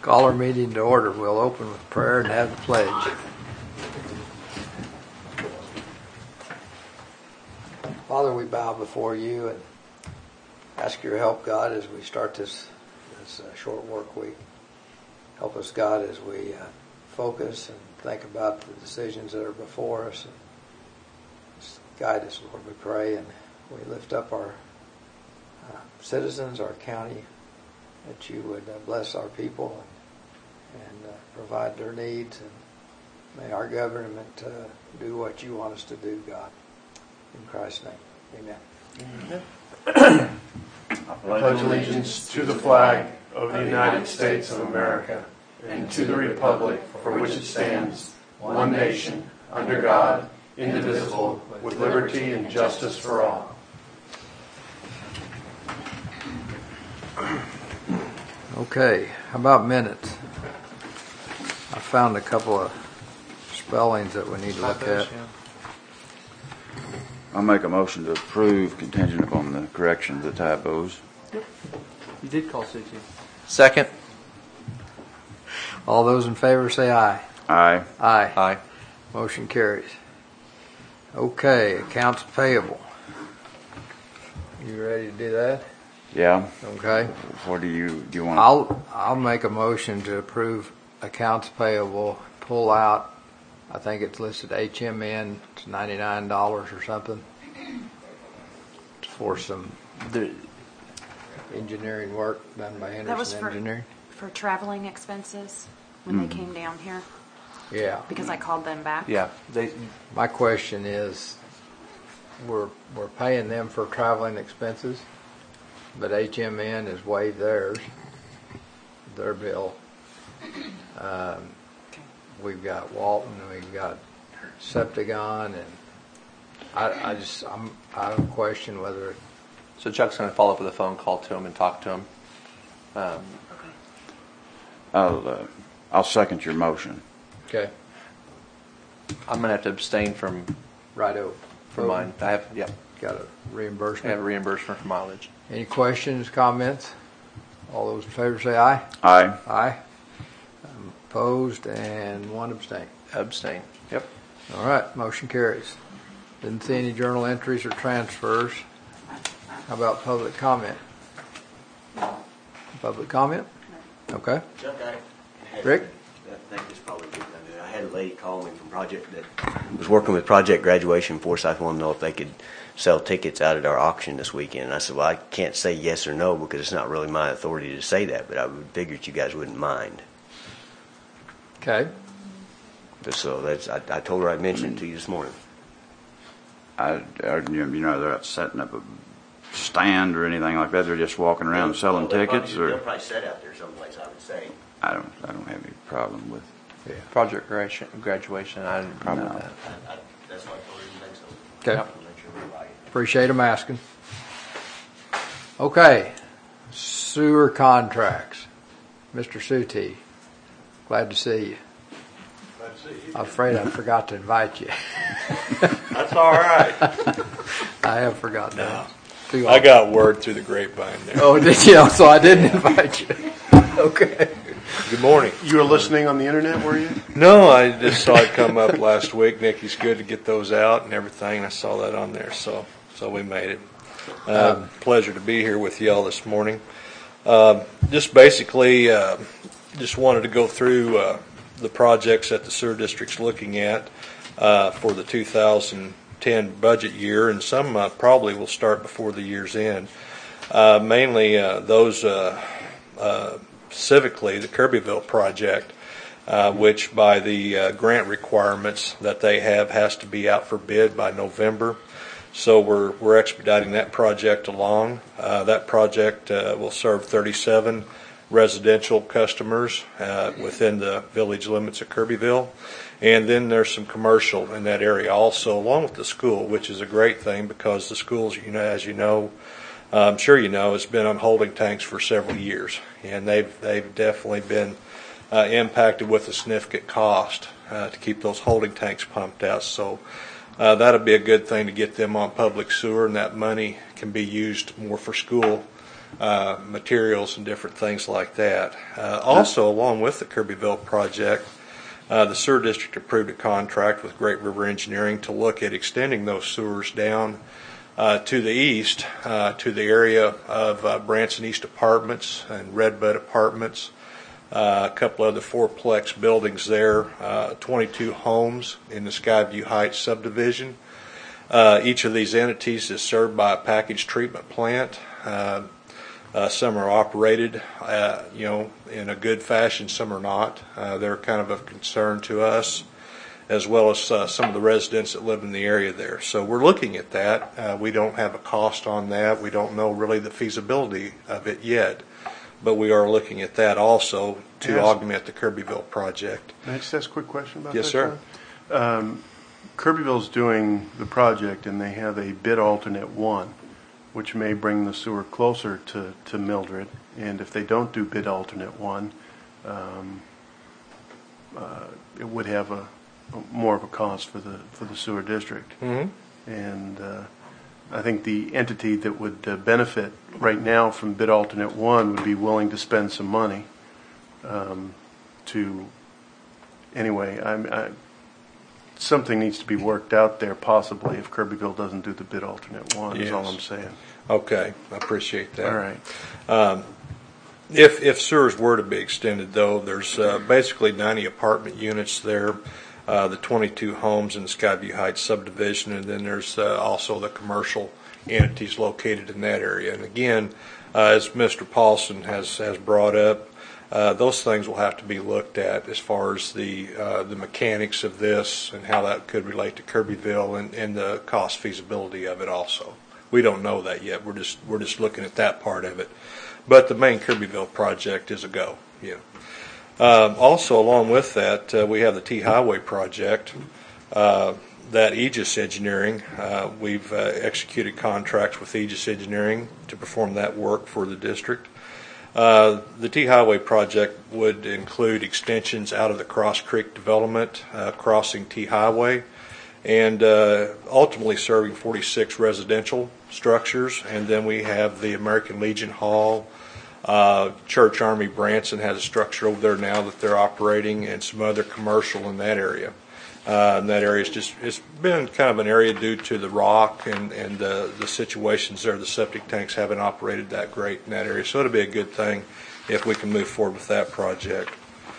Call our meeting to order. We'll open with prayer and have the pledge. Father, we bow before you and ask your help, God, as we start this short work week. Help us, God, as we focus and think about the decisions that are before us. And just guide us, Lord, we pray. And we lift up our citizens, our county, that you would bless our people and provide their needs. And may our government do what you want us to do, God. In Christ's name, amen. Amen. I pledge allegiance to the flag of the United States of America and to the republic for which it stands, one nation, under God, indivisible, with liberty and justice for all. Okay, how about minutes? I found a couple of spellings that we need to look at. I'll make a motion to approve contingent upon the correction of the typos. Yep. You did call Susie. Second. All those in favor say aye. Aye. Aye. Aye. Motion carries. Okay, accounts payable. You ready to do that? Yeah. Okay. What do you want? I'll make a motion to approve accounts payable. Pull out, I think it's listed HMN, it's $99 or something. It's for some engineering work done by That was Henderson Engineering. for traveling expenses when they came down here, Yeah. because I called them back. Yeah. My question is, we're paying them for traveling expenses, but HMN has waived their bill. We've got Walton, we've got Septagon, and I have a question whether. So Chuck's going to follow up with a phone call to him and talk to him. Okay. I'll second your motion. Okay. I'm going to have to abstain from Righto. mine. I have Got a reimbursement. I have a reimbursement for mileage. Any questions, comments? All those in favor say aye. Aye. Aye. Opposed and one abstain. Abstain. Yep. All right, motion carries. Didn't see any journal entries or transfers. How about public comment? Public comment? Okay. Chuck, Rick? I think it's probably good. I had a lady call me from Project that was working with Project Graduation Forsyth. Wanted to know if they could sell tickets out at our auction this weekend. And I said, well, I can't say yes or no because it's not really my authority to say that, but I would figure that you guys wouldn't mind. Okay. So I told her I'd mention it to you this morning. They're not setting up a stand or anything like that. They're just walking around selling tickets, They'll probably set out there someplace, I would say. I don't have any problem with. Yeah. Project graduation. I didn't have a problem with that. That's why I told her you think so. Okay. Make sure we're right. Appreciate them asking. Okay. Sewer contracts. Mr. Suti, glad to see you. Glad to see you. I'm afraid I forgot to invite you. That's all right. I have forgotten that. I got word through the grapevine there. Oh, did you? So I didn't invite you. Okay. Good morning. You were listening on the internet, were you? No, I just saw it come up last week. Nikki's good to get those out and everything. I saw that on there, so we made it. Pleasure to be here with y'all this morning. Just basically, just wanted to go through the projects that the sewer district's looking at for the 2010 budget year, and some probably will start before the year's end. Mainly those specifically the Kirbyville project, which by the grant requirements that they have has to be out for bid by November. So we're expediting that project along. That project will serve 37 residential customers within the village limits of Kirbyville. And then there's some commercial in that area also, along with the school, which is a great thing because the schools, as you know, I'm sure you know, has been on holding tanks for several years. And they've definitely been impacted with a significant cost to keep those holding tanks pumped out. So that'll be a good thing to get them on public sewer, and that money can be used more for school materials and different things like that. Also, along with the Kirbyville project, the sewer district approved a contract with Great River Engineering to look at extending those sewers down to the east, to the area of Branson East Apartments and Redbud Apartments, a couple other fourplex buildings there, 22 homes in the Skyview Heights subdivision. Each of these entities is served by a package treatment plant. Some are operated, in a good fashion. Some are not. They're kind of concern to us, as well as some of the residents that live in the area there. So we're looking at that. We don't have a cost on that. We don't know really the feasibility of it yet, but we are looking at that also to Yes. augment the Kirbyville project. Can I just ask a quick question about that? Yes, sir. John? Kirbyville's doing the project, and they have a bid alternate 1, which may bring the sewer closer to Mildred. And if they don't do bid alternate 1, it would have more of a cost for the sewer district. Mm-hmm. And I think the entity that would benefit right now from bid alternate 1 would be willing to spend some money something needs to be worked out there possibly if Kirbyville doesn't do the bid alternate 1 is all Yes. I'm saying. Okay, I appreciate that. All right. If sewers were to be extended, though, there's basically 90 apartment units there, the 22 homes in the Skyview Heights subdivision, and then there's also the commercial entities located in that area. And again, as Mr. Paulson has brought up, those things will have to be looked at as far as the mechanics of this and how that could relate to Kirbyville and the cost feasibility of it also. We don't know that yet. We're just looking at that part of it. But the main Kirbyville project is a go. Yeah. Also, along with that, we have the T Highway project. That Aegis Engineering, we've executed contracts with Aegis Engineering to perform that work for the district. The T Highway project would include extensions out of the Cross Creek development, crossing T Highway, and ultimately serving 46 residential structures. And then we have the American Legion Hall. Church Army Branson has a structure over there now that they're operating, and some other commercial in that area. And that area it's been kind of an area due to the rock and the situations there. The septic tanks haven't operated that great in that area, so it'll be a good thing if we can move forward with that project.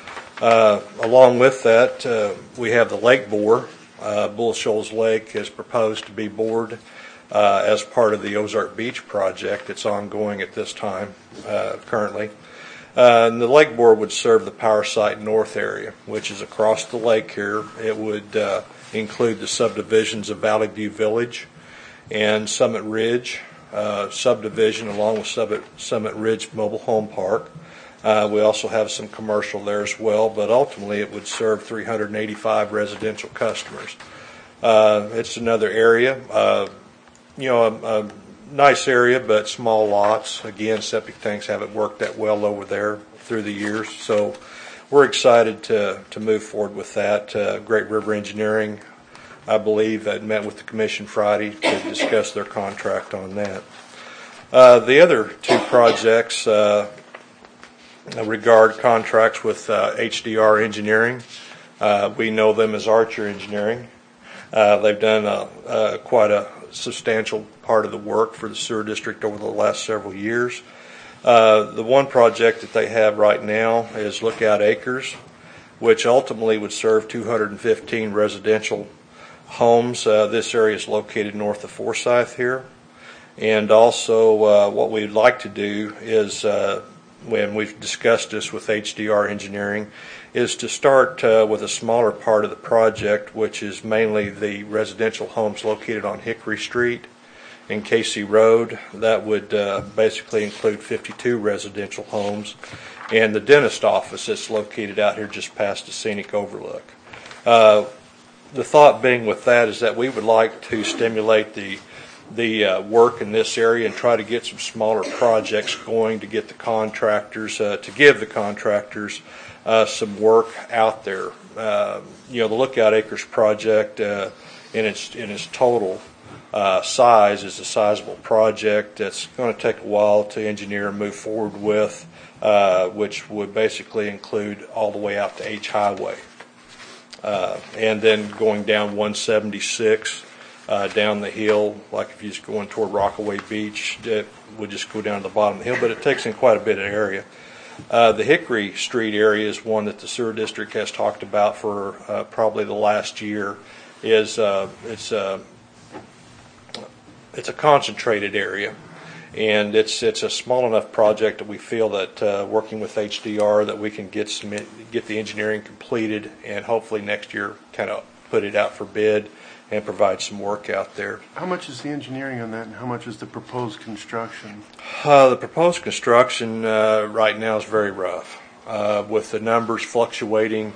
Along with that, we have the lake bore. Bull Shoals Lake is proposed to be bored as part of the Ozark Beach project. It's ongoing at this time currently. And the lake bore would serve the Power Site North area, which is across the lake here. It would include the subdivisions of Valley View Village and Summit Ridge subdivision, along with Summit Ridge Mobile Home Park. We also have some commercial there as well, but ultimately it would serve 385 residential customers. It's another area, a nice area, but small lots. Again, septic tanks haven't worked that well over there through the years, so we're excited to move forward with that. Great River Engineering, I believe, met with the commission Friday to discuss their contract on that. The other two projects regard contracts with HDR Engineering. We know them as Archer Engineering. They've done quite a substantial part of the work for the sewer district over the last several years. The one project that they have right now is Lookout Acres, which ultimately would serve 215 residential homes. This area is located north of Forsyth here. And also what we'd like to do is, when we've discussed this with HDR Engineering, is to start with a smaller part of the project, which is mainly the residential homes located on Hickory Street and Casey Road. That would basically include 52 residential homes, and the dentist office that's located out here just past the scenic overlook. The thought being with that is that we would like to stimulate the work in this area and try to get some smaller projects going to get the contractors, to give the contractors some work out there. The Lookout Acres project in its total size is a sizable project that's going to take a while to engineer and move forward with, which would basically include all the way out to H Highway. And then going down 176 down the hill, like if you're just going toward Rockaway Beach, it would just go down to the bottom of the hill, but it takes in quite a bit of area. The Hickory Street area is one that the sewer district has talked about for probably the last year. It's a concentrated area, and it's a small enough project that we feel that working with HDR that we can get the engineering completed, and hopefully next year kind of put it out for bid and provide some work out there. How much is the engineering on that, and how much is the proposed construction? The proposed construction right now is very rough, with the numbers fluctuating,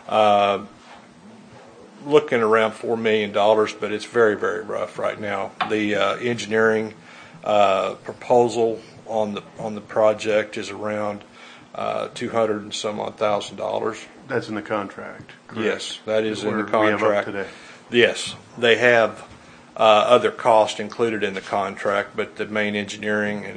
looking around $4 million, but it's very, very rough right now. The engineering proposal on the project is around $200 and some odd thousand. That's in the contract, correct? Yes, that is in the What we have up contract. today. Yes, they have other costs included in the contract, but the main engineering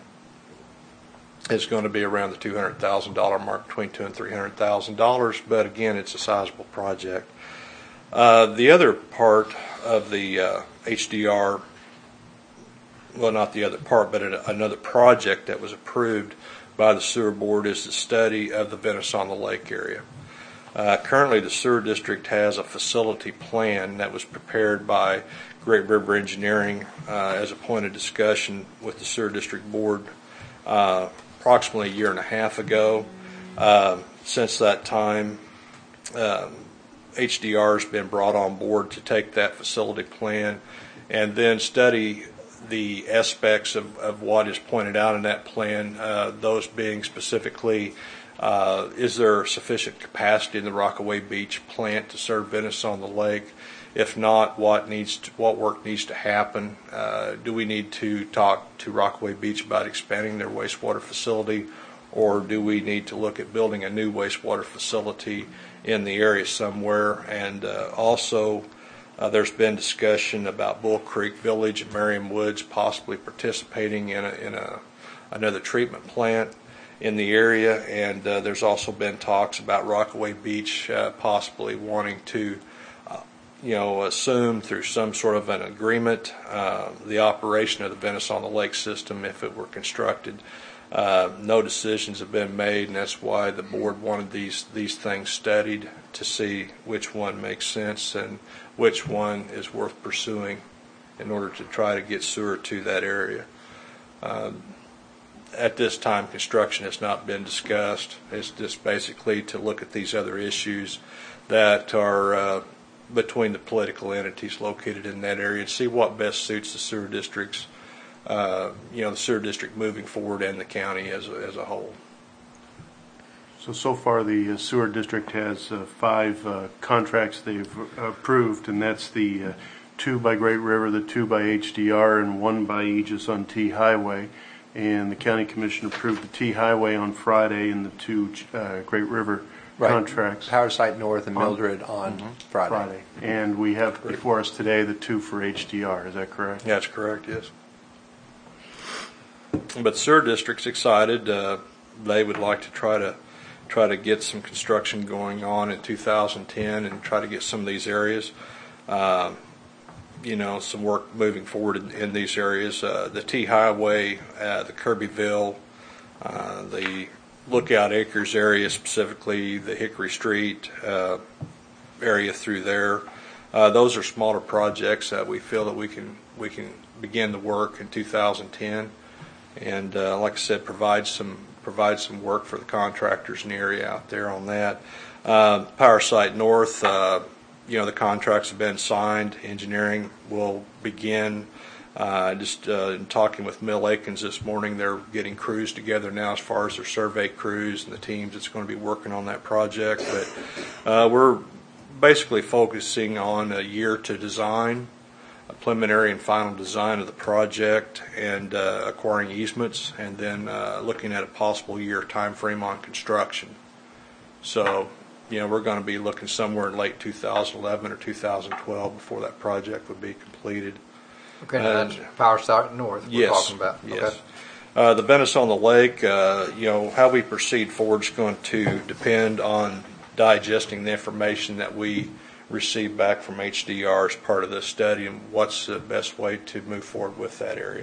is going to be around the $200,000 mark, between $200,000 and $300,000. But again, it's a sizable project. The other part of the HDR, well, not the other part, but another project that was approved by the sewer board is the study of the Venice on the Lake area. Currently, the sewer district has a facility plan that was prepared by Great River Engineering as a point of discussion with the sewer district board approximately a year and a half ago. Since that time, HDR has been brought on board to take that facility plan and then study the aspects of what is pointed out in that plan, those being specifically, is there sufficient capacity in the Rockaway Beach plant to serve Venice on the Lake? If not, what work needs to happen? Do we need to talk to Rockaway Beach about expanding their wastewater facility, or do we need to look at building a new wastewater facility in the area somewhere? And also, there's been discussion about Bull Creek Village and Merriam Woods possibly participating in another treatment plant in the area, and there's also been talks about Rockaway Beach possibly wanting to assume through some sort of an agreement the operation of the Venice on the Lake system if it were constructed. No decisions have been made, and that's why the board wanted these things studied to see which one makes sense and which one is worth pursuing in order to try to get sewer to that area. At this time, construction has not been discussed. It's just basically to look at these other issues that are between the political entities located in that area and see what best suits the sewer districts, the sewer district moving forward and the county as a whole. So far the sewer district has 5 contracts they've approved, and that's the 2 by Great River, the 2 by HDR, and 1 by Aegis on T Highway. And the county commission approved the T Highway on Friday and the 2 Great River contracts. Power Site North and Mildred on Friday. And we have before us today the 2 for HDR. Is that correct? That's correct, yes. But the sewer district's excited. They would like to try to get some construction going on in 2010 and try to get some of these areas, some work moving forward in these areas. The T Highway, the Kirbyville, the Lookout Acres area, specifically the Hickory Street area through there. Those are smaller projects that we feel that we can begin the work in 2010, and like I said, provide some work for the contractors in the area out there on that. Power Site North, the contracts have been signed. Engineering will begin. In talking with Mill Akins this morning, they're getting crews together now as far as their survey crews and the teams that's going to be working on that project. But we're basically focusing on a year to design, a preliminary and final design of the project, and acquiring easements, and then looking at a possible year time frame on construction. So, we're going to be looking somewhere in late 2011 or 2012 before that project would be completed. Okay, now that's Power Site North we're Yes, talking about. yes. Okay. The Venice on the Lake, how we proceed forward is going to depend on digesting the information that we receive back from HDR as part of this study and what's the best way to move forward with that area.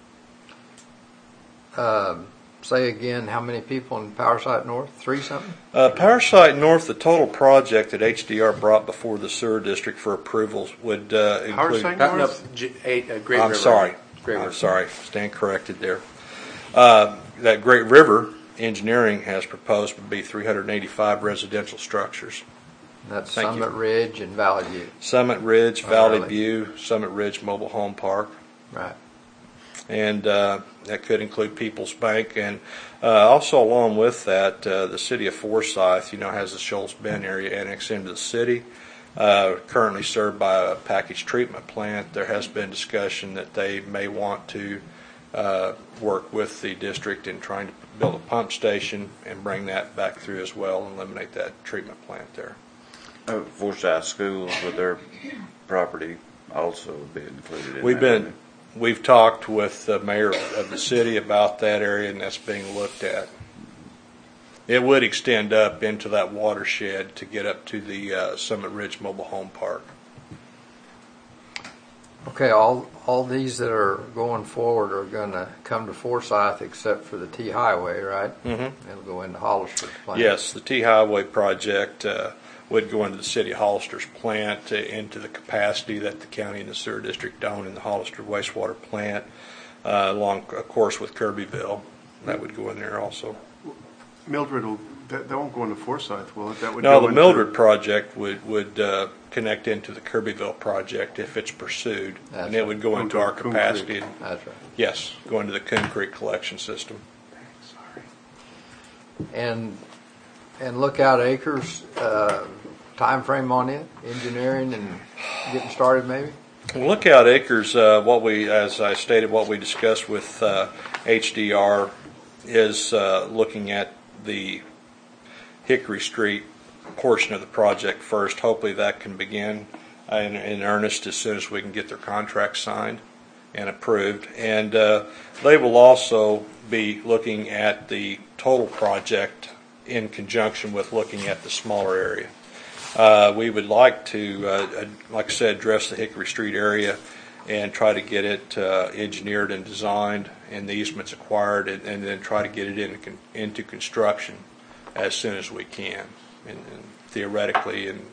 Say again, how many people in Power Site North? 3 something? Power Site North, the total project that HDR brought before the sewer district for approvals would Power include. Site No, North? Great I'm River. sorry. Great I'm River. sorry. Stand corrected there. That Great River Engineering has proposed would be 385 residential structures. That's Thank you. Summit Ridge and Valley View. Summit Ridge, Valley really? View, Summit Ridge Mobile Home Park. Right. And that could include People's Bank. And also along with that, the city of Forsyth, has the Shoals Bend area annexed into the city, currently served by a packaged treatment plant. There has been discussion that they may want to work with the district in trying to build a pump station and bring that back through as well and eliminate that treatment plant there. Forsyth Schools with their property also be included in that. We've talked with the mayor of the city about that area, and that's being looked at. It would extend up into that watershed to get up to the Summit Ridge Mobile Home Park. Okay, all these that are going forward are going to come to Forsyth except for the T Highway, right? Mm-hmm. It'll go into Hollister's plant. Yes, the T Highway project would go into the city of Hollister's plant into the capacity that the county and the sewer district own in the Hollister wastewater plant, along, of course, with Kirbyville. That would go in there also. Mildred, that won't go into Forsyth, will it? That would No, go the into- Mildred project would connect into the Kirbyville project if it's pursued, That's and it would go into Into our Coon capacity. Creek. That's right. Yes, go into the Coon Creek collection system. And Lookout Acres, time frame on it, engineering and getting started maybe? Lookout Acres, as I stated, what we discussed with HDR is looking at the Hickory Street portion of the project first. Hopefully that can begin in earnest as soon as we can get their contract signed and approved. And they will also be looking at the total project in conjunction with looking at the smaller area. We would like to, like I said, address the Hickory Street area and try to get it engineered and designed and the easements acquired, and then try to get it into construction as soon as we can. And theoretically, in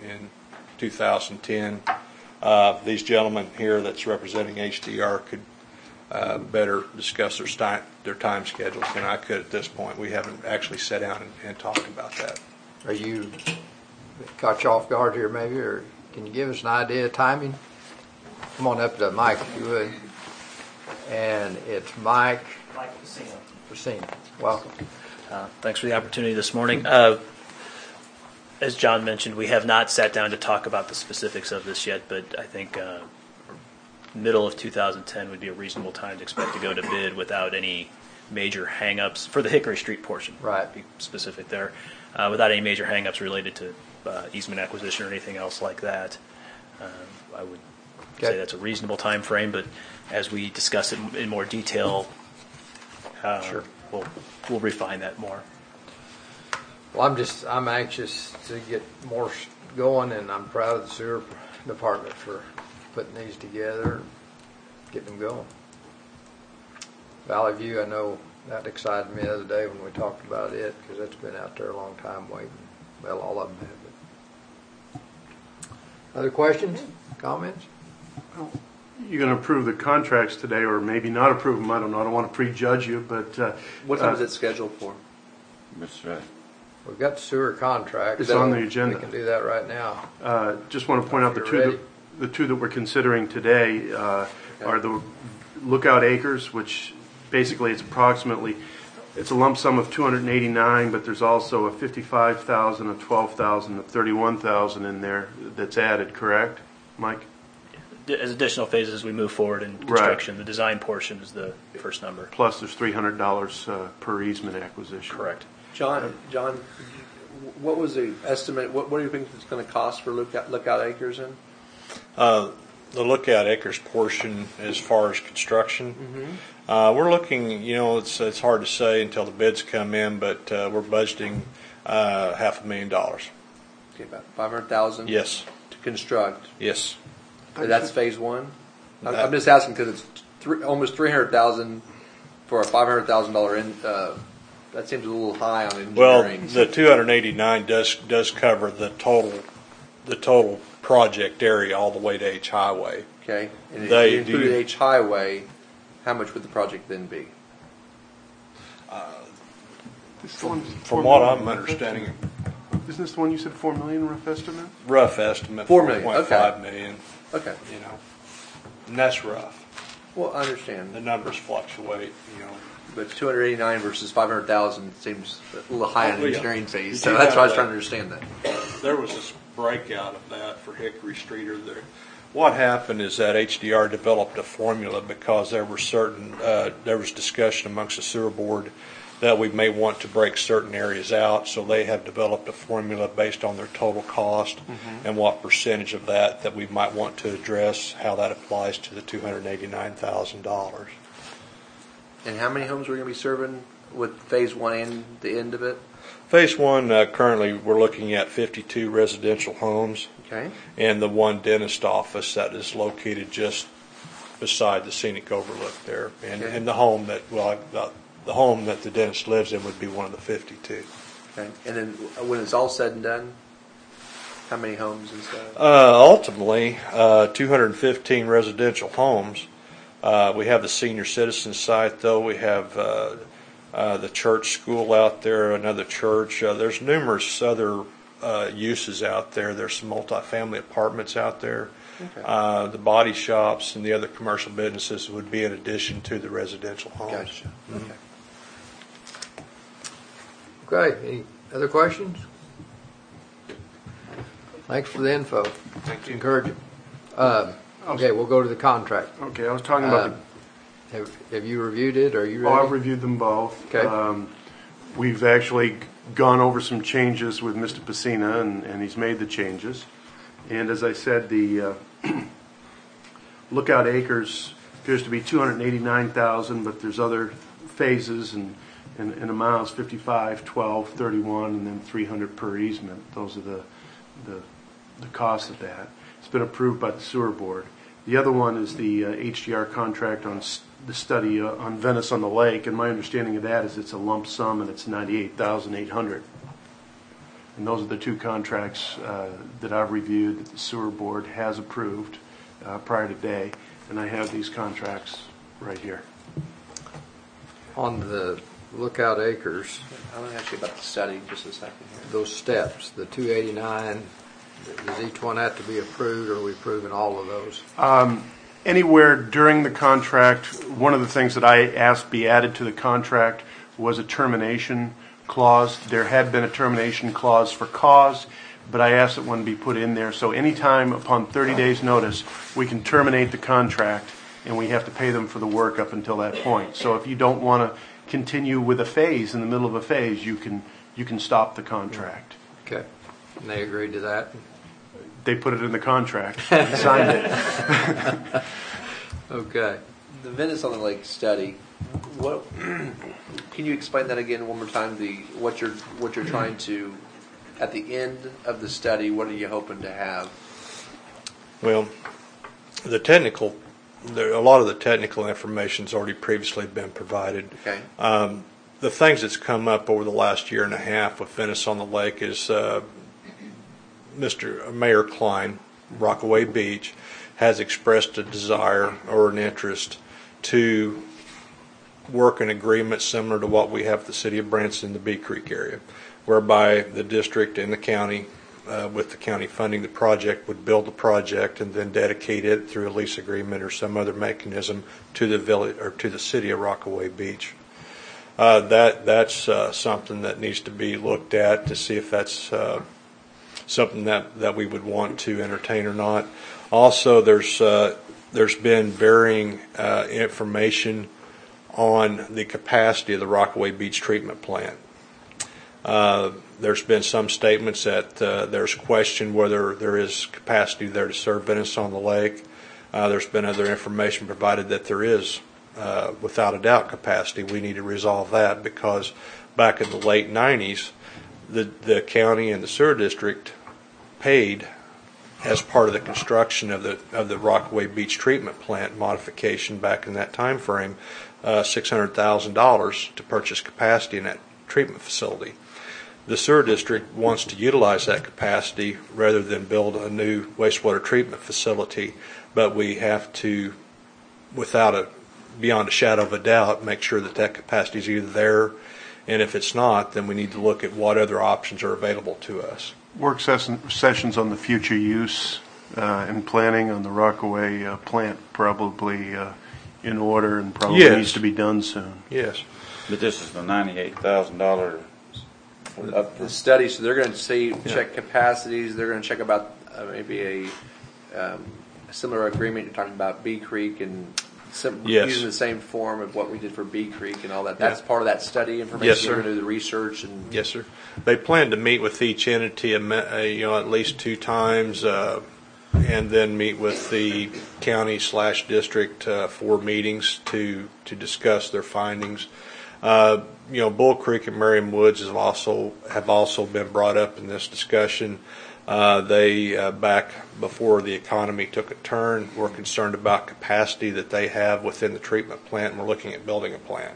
2010, these gentlemen here that's representing HDR could better discuss their time schedules than I could at this point. We haven't actually sat down and talked about that. Are you, caught you off guard here maybe, or can you give us an idea of timing? Come on up to the mic if you would. And it's Mike Facina. Welcome. Thanks for the opportunity this morning. As John mentioned, we have not sat down to talk about the specifics of this yet, but I think middle of 2010 would be a reasonable time to expect to go to bid without any major hang-ups for the Hickory Street portion. Right. Be specific there. Without any major hang-ups related to easement acquisition or anything else like that. I would say that's a reasonable time frame, but as we discuss it in more detail, Sure. we'll refine that more. Well, I'm anxious to get more going, and I'm proud of the sewer department for putting these together and getting them going. Valley View, I know that excited me the other day when we talked about it, because it's been out there a long time waiting. Well, all of them have. But. Other questions, comments? You're going to approve the contracts today, or maybe not approve them. I don't know. I don't want to prejudge you, but What time is it scheduled for? That's right. We've got the sewer contract. It's so on the agenda. We can do that right now. just want to point out If you're ready. the two that we're considering today are the Lookout Acres, which basically it's a lump sum of $289, but there's also a $55,000, a $12,000, a $31,000 in there that's added. Correct, Mike? As additional phases as we move forward in construction, the design portion is the first number. Plus, there's $300 per easement acquisition. Correct. John, what was the estimate? What do you think it's going to cost for Lookout Acres? the Lookout Acres portion as far as construction. We're looking, it's hard to say until the bids come in, but we're budgeting $500,000. Okay, about 500,000. Yes, To construct. yes. That's phase one. I'm just asking because it's almost 300,000 for a $500,000 that seems a little high on Well, engineering. the 289 does cover the total project area all the way to H Highway. Okay, and if They you included do- H Highway, how much would the project then be? From what I'm understanding, Isn't this the one you said 4 million rough estimate? rough estimate, 4 million, 4.5 million, Okay, and that's rough. well, I understand. The numbers fluctuate, But 289 versus 500,000 seems a little high on Oh, yeah. engineering fees, You so do that's why I was have trying to that. understand that. There was this breakout of that for Hickory Streeter there. What happened is that HDR developed a formula because there was discussion amongst the sewer board that we may want to break certain areas out, so they have developed a formula based on their total cost and what percentage of that we might want to address, how that applies to the $289,000. And how many homes are we going to be serving with phase one and the end of it? Phase one, currently we're looking at 52 residential homes Okay. and the one dentist office that is located just beside the scenic overlook there. And, Okay. and the home the home that the dentist lives in would be one of the 52. Okay. And then when it's all said and done, how many homes and stuff? Ultimately, 215 residential homes. We have the senior citizen site, though. We have the church school out there, another church. There's numerous other uses out there. There's some multifamily apartments out there. Okay. The body shops and the other commercial businesses would be in addition to the residential homes. Gotcha. Okay. Okay, any other questions? Thanks for the info. Thank you. Encouraging. Okay, we'll go to the contract. Okay, I was talking about Have you reviewed it? Are you Oh, ready? I've reviewed them both. Okay. We've actually gone over some changes with Mr. Pacina, and he's made the changes. And as I said, the Lookout Acres appears to be 289,000, but there's other phases and amounts, 55, 12, 31, and then 300 per easement. Those are the costs of that. It's been approved by the sewer board. The other one is the HDR contract on the study on Venice on the Lake, and my understanding of that is it's a lump sum and it's $98,800. And those are the two contracts that I've reviewed that the sewer board has approved prior to today, and I have these contracts right here. On the Lookout Acres, I want to ask you about the study just a second here. those steps, the 289, does each one have to be approved, or are we approving all of those? Anywhere during the contract, one of the things that I asked be added to the contract was a termination clause. There had been a termination clause for cause, but I asked that one be put in there. So anytime upon 30 days notice, we can terminate the contract and we have to pay them for the work up until that point. So if you don't want to continue with a phase in the middle of a phase, you can stop the contract. Okay, and they agreed to that? They put it in the contract, signed it. Okay. The Venice on the Lake study. What? Can you explain that again one more time? What you're trying to, at the end of the study, what are you hoping to have? Well, a lot of the technical information has already previously been provided. Okay. The things that's come up over the last year and a half with Venice on the Lake is Mayor Klein, Rockaway Beach, has expressed a desire or an interest to work an agreement similar to what we have with the city of Branson in the Bee Creek area, whereby the district and the county, with the county funding the project, would build the project and then dedicate it through a lease agreement or some other mechanism to the village or to the city of Rockaway Beach. That's something that needs to be looked at to see if that's something that we would want to entertain or not. Also, there's been varying information on the capacity of the Rockaway Beach treatment plant. There's been some statements that there's question whether there is capacity there to serve Venice on the Lake. There's been other information provided that there is, without a doubt, capacity. We need to resolve that because back in the late 90s, the county and the sewer district paid, as part of the construction of the Rockaway Beach treatment plant modification back in that time frame, $600,000 to purchase capacity in that treatment facility. The sewer district wants to utilize that capacity rather than build a new wastewater treatment facility, but we have to, beyond a shadow of a doubt, make sure that capacity is either there, and if it's not, then we need to look at what other options are available to us. Work sessions on the future use and planning on the Rockaway plant probably in order and probably Yes. needs to be done soon. Yes. But this is the $98,000. The study, so they're going to check capacities. They're going to check about maybe a similar agreement. You're talking about Bee Creek and Yes. using the same form of what we did for Bee Creek and all that. That's part of that study information. Yes, sir. You're going to do the research and Yes, sir. They plan to meet with each entity, at least 2 times, and then meet with the county/district 4 meetings to discuss their findings. Bull Creek and Merriam Woods have also been brought up in this discussion. They back before the economy took a turn, were concerned about capacity that they have within the treatment plant, and we're looking at building a plant.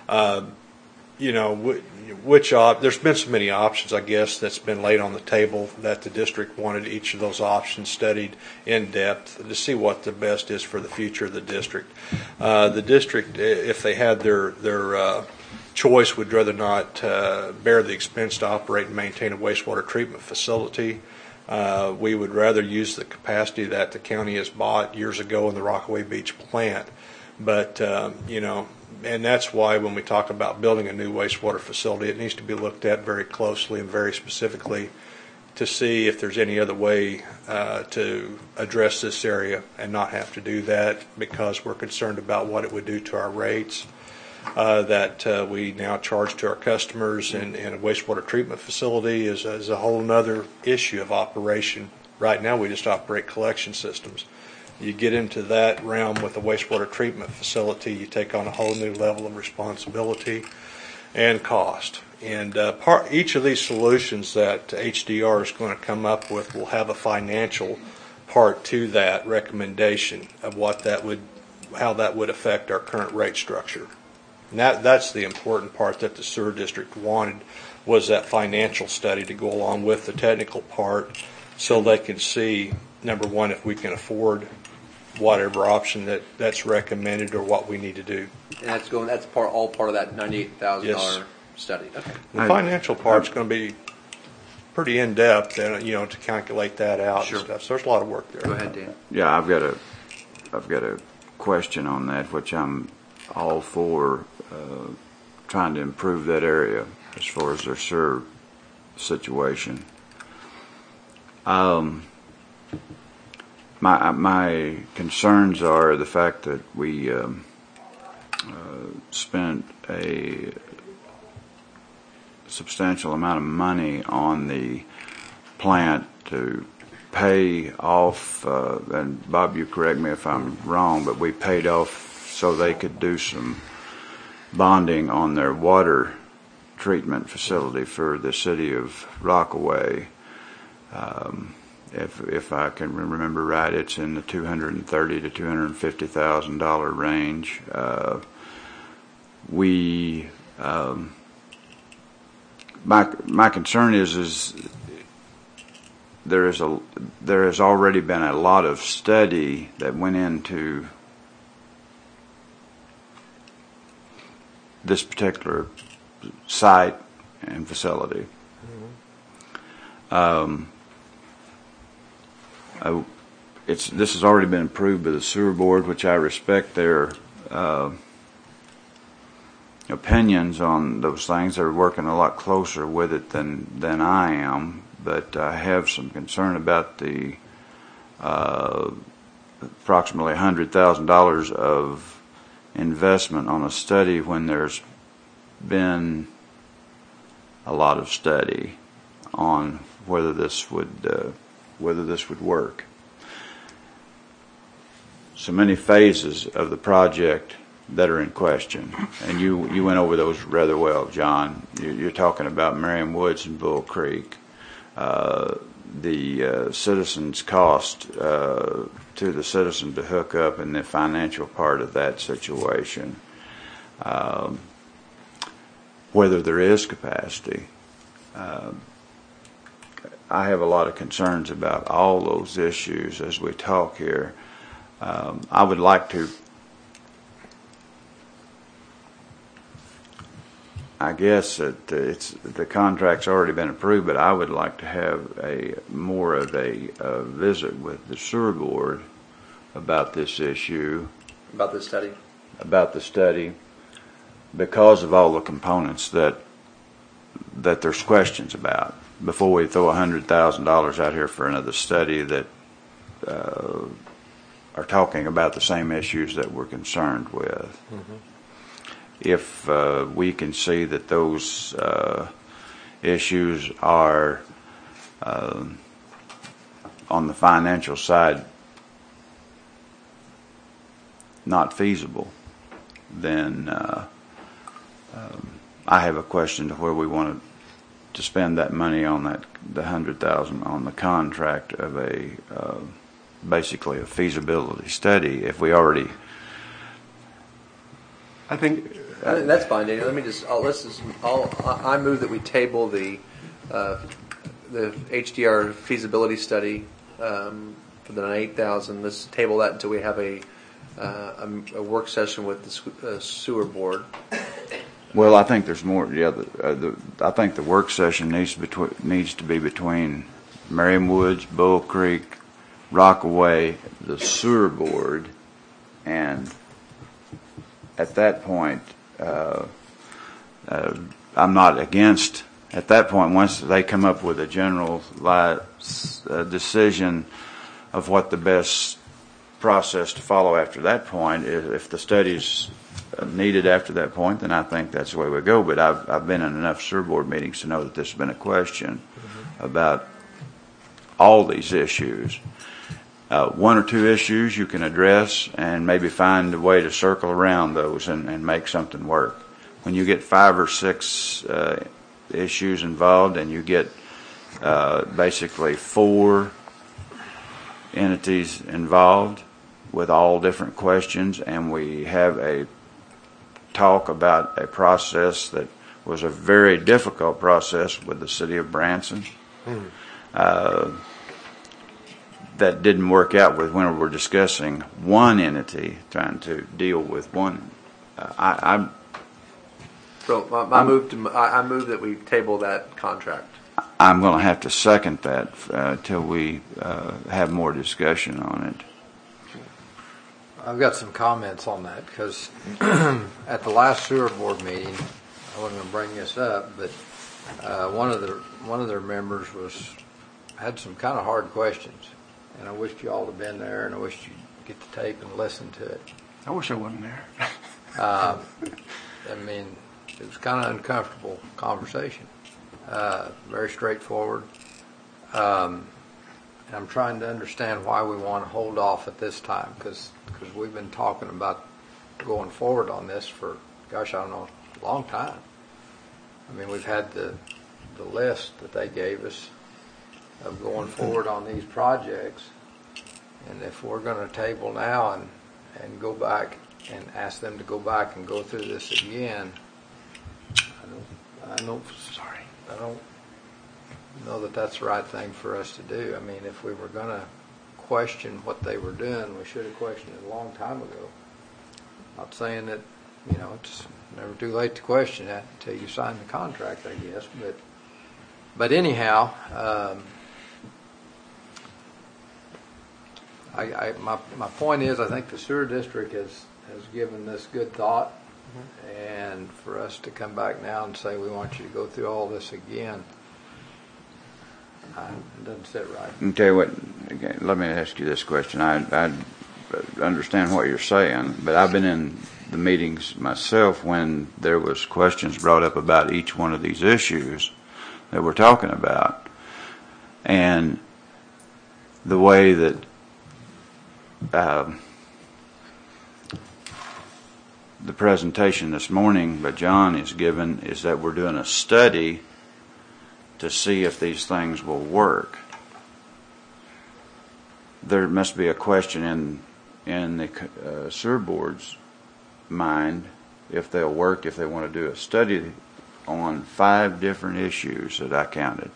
There's been so many options, I guess, that's been laid on the table that the district wanted each of those options studied in depth to see what the best is for the future of the district. The district, if they had their choice, would rather not bear the expense to operate and maintain a wastewater treatment facility. We would rather use the capacity that the county has bought years ago in the Rockaway Beach plant. But, and that's why when we talk about building a new wastewater facility, it needs to be looked at very closely and very specifically to see if there's any other way to address this area and not have to do that, because we're concerned about what it would do to our rates that we now charge to our customers. And a wastewater treatment facility is a whole nother issue of operation. Right now we just operate collection systems. You get into that realm with a wastewater treatment facility, you take on a whole new level of responsibility and cost. And each of these solutions that HDR is going to come up with will have a financial part to that recommendation of how that would affect our current rate structure. And that's the important part that the sewer district wanted, was that financial study to go along with the technical part, so they can see, number one, if we can afford whatever option that's recommended or what we need to do. that's all part of that $98,000 Yes. study. Okay. The financial part's going to be pretty in depth, and to calculate that out Sure. and stuff. So there's a lot of work there. Go ahead, Dan. Yeah, I've got a question on that, which I'm all for trying to improve that area as far as their sewer situation. My concerns are the fact that we spent a substantial amount of money on the plant to pay off, and Bob, you correct me if I'm wrong, but we paid off so they could do some bonding on their water treatment facility for the city of Rockaway. If I can remember right, it's in the $230,000 to $250,000 range. My concern is there has already been a lot of study that went into this particular site and facility. This has already been approved by the sewer board, which I respect their opinions on those things. They're working a lot closer with it than I am, but I have some concern about the approximately $100,000 of investment on a study when there's been a lot of study on whether this would work. so many phases of the project that are in question, and you went over those rather well, John. You're talking about Merriam Woods and Bull Creek, the citizens' cost to the citizen to hook up, and the financial part of that situation, whether there is capacity. I have a lot of concerns about all those issues as we talk here. I would like to, I guess that the contract's already been approved, but I would like to have more of a visit with the sewer board about this issue. About this study? About the study, because of all the components that there's questions about. Before we throw $100,000 out here for another study that are talking about the same issues that we're concerned with. Mm-hmm. If we can see that those issues are on the financial side not feasible, then I have a question to where we want to spend that money on the $100,000 on the contract of basically a feasibility study. If we already, I think that's fine, Daniel. I move that we table the HDR feasibility study for the $8,000. Let's table that until we have a work session with the sewer board. Well, I think there's more. Yeah, I think the work session needs to be between Merriam Woods, Bull Creek, Rockaway, the sewer board, and at that point, I'm not against. At that point, once they come up with a general decision of what the best process to follow after that point, if the study's needed after that point, then I think that's the way we go. But I've been in enough sewer board meetings to know that this has been a question about all these issues. One or two issues you can address and maybe find a way to circle around those and make something work. When you get 5 or 6 issues involved and you get basically 4 entities involved with all different questions, and we have a talk about a process that was a very difficult process with the city of Branson, that didn't work out with when we're discussing one entity trying to deal with one. I move that we table that contract. I'm going to have to second that till we have more discussion on it. I've got some comments on that because at the last sewer board meeting, I wasn't going to bring this up, but one of their members had some kind of hard questions, and I wished you all had been there, and I wished you'd get the tape and listen to it. I wish I wasn't there. I mean, it was kind of uncomfortable conversation, very straightforward. I'm trying to understand why we want to hold off at this time, because we've been talking about going forward on this for, gosh, I don't know, a long time. I mean, we've had the list that they gave us of going forward on these projects, and if we're going to table now and go back and ask them to go back and go through this again, I don't know that that's the right thing for us to do. I mean, if we were going to question what they were doing, we should have questioned it a long time ago. Not saying that, it's never too late to question that until you sign the contract, I guess. But anyhow, my point is, I think the sewer district has given this good thought, and for us to come back now and say we want you to go through all this again, it doesn't sit right. Okay, let me ask you this question. I understand what you're saying, but I've been in the meetings myself when there was questions brought up about each one of these issues that we're talking about, and the way that the presentation this morning that John is given is that we're doing a study to see if these things will work. There must be a question in the sewer board's mind if they'll work, if they want to do a study on 5 different issues that I counted.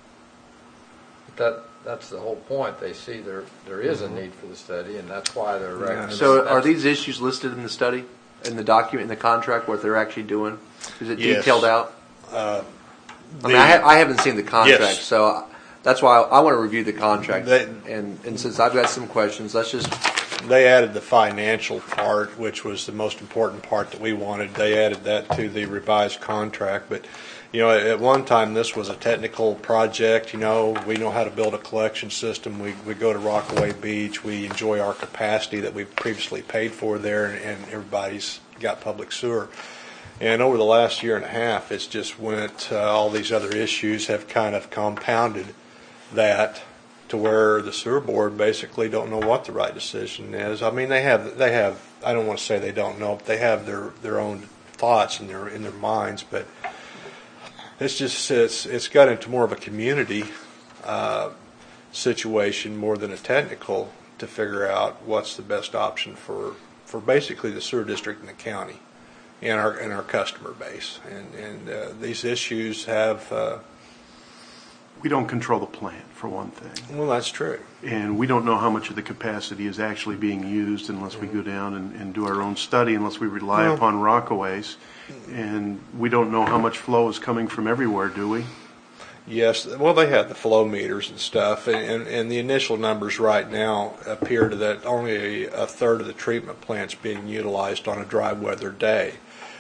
That's the whole point. They see there is a need for the study, and that's why they're recommending. So are these issues listed in the study, in the document, in the contract, what they're actually doing? Is it Yes. detailed out? I mean, I haven't seen the contract, Yes. so that's why I want to review the contract. They- And since I've got some questions, let's just, They added the financial part, which was the most important part that we wanted. They added that to the revised contract. But, you know, at one time this was a technical project. You know, we know how to build a collection system. We go to Rockaway Beach. We enjoy our capacity that we previously paid for there, and everybody's got public sewer. And over the last year and a half, it's just went, all these other issues have kind of compounded that to where the sewer board basically don't know what the right decision is. I mean, they have. I don't want to say they don't know, but they have their own thoughts in their minds. But it's got into more of a community situation more than a technical to figure out what's the best option for basically the sewer district and the county and our customer base. And these issues have. We don't control the plant, for one thing. Well, that's true. And we don't know how much of the capacity is actually being used unless we go down and do our own study, unless we rely upon Rockaways. And we don't know how much flow is coming from everywhere, do we? Yes, well, they have the flow meters and stuff, and the initial numbers right now appear to that only a third of the treatment plant's being utilized on a dry weather day.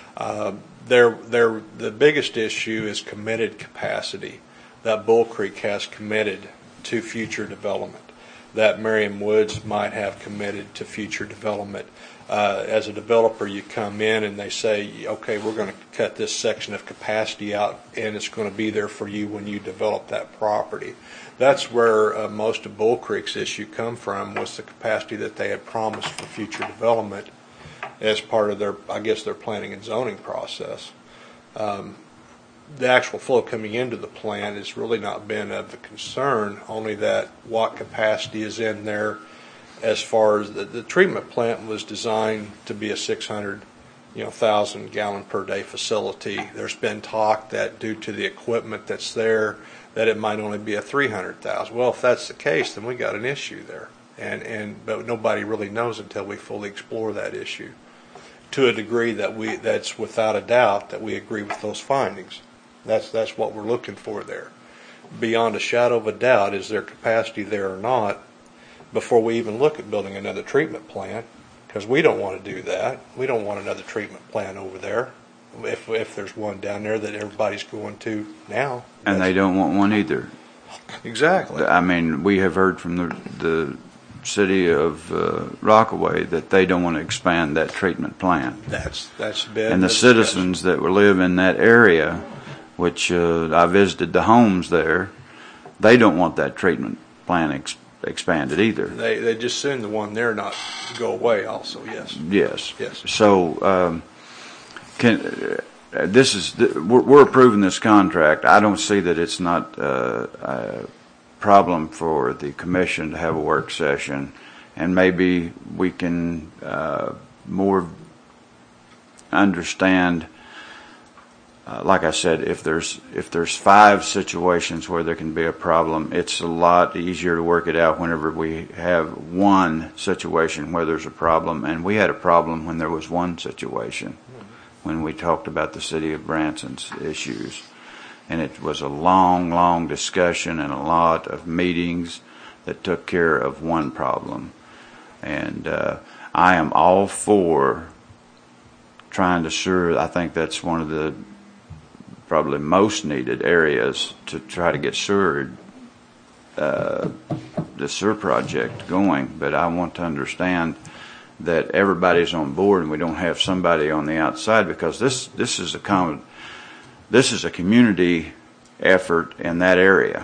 The biggest issue is committed capacity that Bull Creek has committed to future development, that Merriam Woods might have committed to future development. As a developer, you come in and they say, okay, we're going to cut this section of capacity out and it's going to be there for you when you develop that property. That's where most of Bull Creek's issue come from, was the capacity that they had promised for future development as part of their planning and zoning process. The actual flow coming into the plant has really not been of a concern, only that what capacity is in there. As far as the treatment plant was designed to be a 600,000 gallon per day facility. There's been talk that due to the equipment that's there, that it might only be a 300,000. Well, if that's the case, then we got an issue there, but nobody really knows until we fully explore that issue to a degree that's without a doubt that we agree with those findings. That's what we're looking for there. Beyond a shadow of a doubt, is there capacity there or not? Before we even look at building another treatment plant, because we don't want to do that. We don't want another treatment plant over there if there's one down there that everybody's going to now. And they don't want one either. Exactly. I mean, we have heard from the city of Rockaway that they don't want to expand that treatment plant. That's been. And the citizens that live in that area, which I visited the homes there, they don't want that treatment plant expanded either. They just soon the one there not go away also. Yes. Yes. So we're approving this contract. I don't see that it's not a problem for the commission to have a work session, and maybe we can more understand. Like I said, if there's 5 situations where there can be a problem, it's a lot easier to work it out whenever we have one situation where there's a problem. And we had a problem when there was one situation, when we talked about the city of Branson's issues. And it was a long, long discussion and a lot of meetings that took care of one problem. And I am all for trying to I think that's one of the probably most needed areas to try to get the sewer project going. But I want to understand that everybody's on board and we don't have somebody on the outside, because this is a community effort in that area.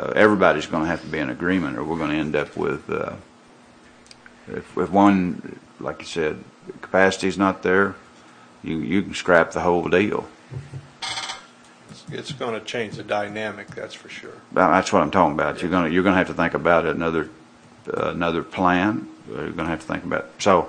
Everybody's going to have to be in agreement, or we're going to end up with if one like you said, capacity's not there, you can scrap the whole deal. It's going to change the dynamic, that's for sure. That's what I'm talking about. You're gonna have to think about another plan. You're gonna have to think about so.